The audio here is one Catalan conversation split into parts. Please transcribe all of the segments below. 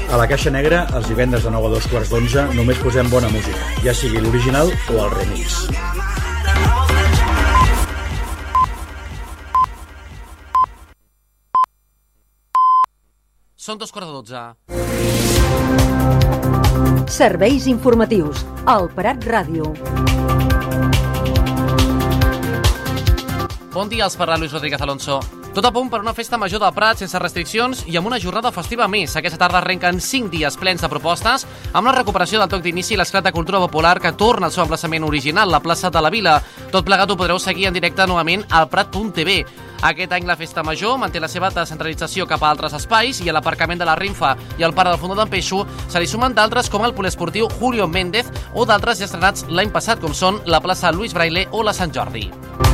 A la Caixa Negra, els divendres de 9 a 2:15, només posem bona música, ja sigui l'original o el remix. Són 2:12. Serveis informatius al Prat Ràdio. Bon dia, els parla Luis Rodríguez Alonso. Tot a punt per una festa major del Prat sense restriccions i amb una jornada festiva més. Aquesta tarda arrenquen 5 dies plens de propostes amb la recuperació del toc d'inici i l'esclat de cultura popular que torna al seu emplaçament original, la plaça de la Vila. Tot plegat ho podreu seguir en directe novament al Prat.tv. Aquest any la festa major manté la seva descentralització cap a altres espais i a l'aparcament de la Rinfa i al parc del Fondó d'en Peixo se li sumen d'altres com el poliesportiu Julio Méndez o d'altres ja estrenats l'any passat com són la plaça Luis Braille o la Sant Jordi.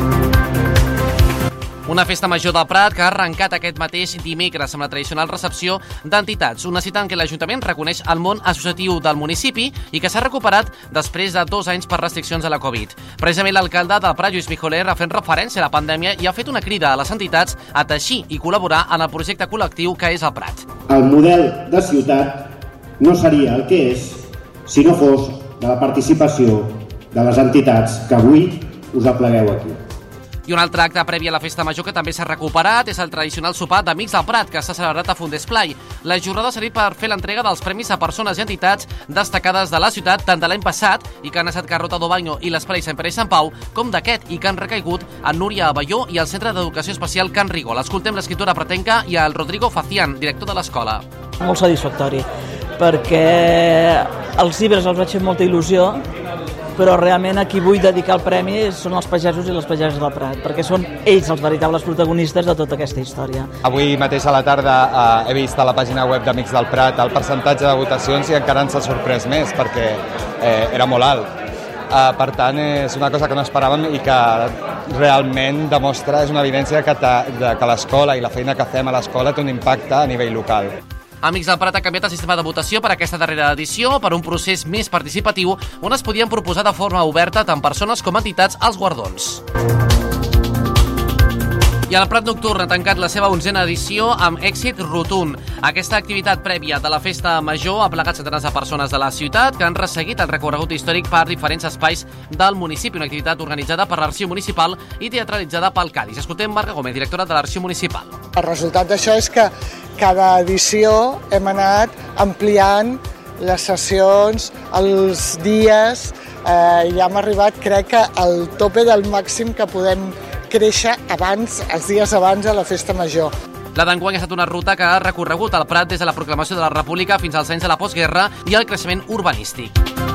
Una festa major del Prat que ha arrencat aquest mateix dimecres amb la tradicional recepció d'entitats. Una cita en què l'Ajuntament reconeix el món associatiu del municipi i que s'ha recuperat després de 2 anys per restriccions de la Covid. Precisament l'alcalde del Prat, Lluís Mijoler, ha fet referència a la pandèmia i ha fet una crida a les entitats a teixir i col·laborar en el projecte col·lectiu que és el Prat. El model de ciutat no seria el que és si no fos de la participació de les entitats que avui us aplegueu aquí. I un altre acte previ a la festa major que també s'ha recuperat és el tradicional sopar d'Amics del Prat, que s'ha celebrat a Fondesplai. La jornada ha servit per fer l'entrega dels premis a persones i entitats destacades de la ciutat, tant de l'any passat, i que han estat Carlota Dobaño i l'Esplai Sant Pere i Sant Pau, com d'aquest, i que han recaigut en Núria Abelló i el Centre d'Educació Especial Can Rigol. Escoltem l'escriptora pratenca i el Rodrigo Facián, director de l'escola. Molt satisfactori, perquè els llibres els vaig fer molta il·lusió, però realment a qui vull dedicar el premi són els pagesos i les pageses del Prat, perquè són ells els veritables protagonistes de tota aquesta història. Avui mateix a la tarda he vist a la pàgina web d'Amics del Prat el percentatge de votacions i encara ens ha sorprès més, perquè era molt alt. Per tant, és una cosa que no esperàvem i que realment demostra, és una evidència que l'escola i la feina que fem a l'escola té un impacte a nivell local. Amics del Prat ha canviat el sistema de votació per aquesta darrera edició per un procés més participatiu on es podien proposar de forma oberta tant persones com entitats als guardons. I el Prat Nocturn ha tancat la seva 11a edició amb èxit rotund. Aquesta activitat prèvia de la festa major ha plegat centenars de persones de la ciutat que han resseguit el recorregut històric per diferents espais del municipi, una activitat organitzada per l'Arxiu Municipal i teatralitzada pel Cadis. Escoltem Marga Gómez, directora de l'Arxiu Municipal. El resultat d'això és que cada edició hem anat ampliant les sessions, els dies, i hem arribat, crec que, al tope del màxim que podem créixer abans, els dies abans de la festa major. La d'enguany ha estat una ruta que ha recorregut el Prat des de la proclamació de la República fins als anys de la postguerra i el creixement urbanístic.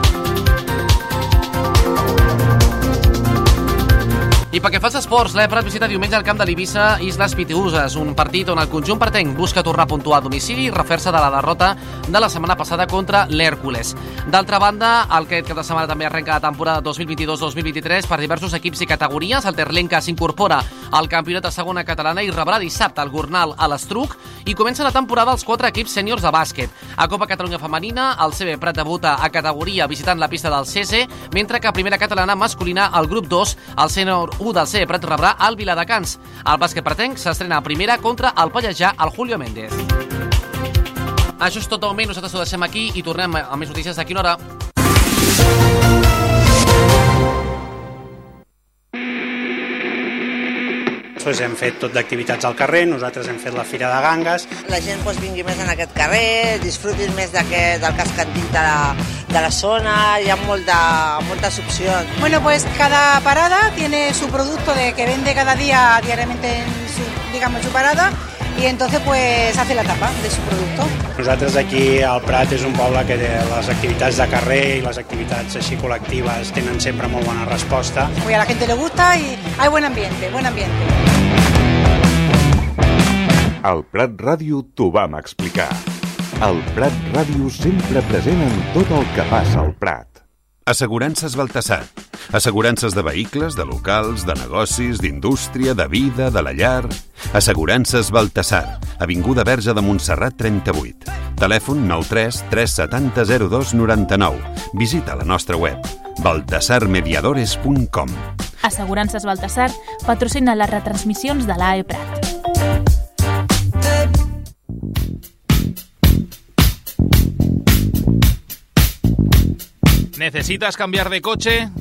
I pel que fa als esports, l'E Prat visita diumenge al camp de l'Eivissa Islas Pitiüses, un partit on el conjunt pratenc busca tornar a puntuar a domicili i refer-se de la derrota de la setmana passada contra l'Hèrcules. D'altra banda, aquest cap de setmana també arrenca la temporada 2022-2023 per diversos equips i categories. El Terlenca s'incorpora al campionat de segona catalana i rebrà dissabte el Gornal a l'Estruc i comença la temporada els 4 equips sèniors de bàsquet. A Copa Catalunya Femenina, el CB Prat debuta a categoria visitant la pista del CC, mentre que a primera catalana masculina, el grup 2, el sènior 1 del CB Prat rebrà el Viladecans. El bàsquet pratenc s'estrena a primera contra el Pallejà, el Julio Méndez. Això és tot de moment, nosaltres ho deixem aquí i tornem a més notícies d'aquí una hora. Hem fet tot d'activitats al carrer, nosaltres hem fet la Fira de Gangues. La gent vingui més en aquest carrer, disfrutin més del casc antic de la zona, hi ha moltes opcions. Bueno, pues cada parada tiene su producto que vende cada día diariamente en su parada y entonces pues hace la tapa de su producto. Nosaltres aquí al Prat és un poble que les activitats de carrer i les activitats així col·lectives tenen sempre molt bona resposta. Pues a la gente le gusta y hay buen ambiente, buen ambiente. Al Prat Ràdio t'ho vam explicar. El Prat Ràdio sempre present en tot el que passa al Prat. Assegurances Baltasar. Assegurances de vehicles, de locals, de negocis, d'indústria, de vida, de la llar. Assegurances Baltasar. Avinguda Verge de Montserrat 38. Telèfon 93 370 02 99. Visita la nostra web baltasarmediadores.com. Assegurances Baltasar patrocina les retransmissions de l'AE Prat. ¿Necesitas cambiar de coche?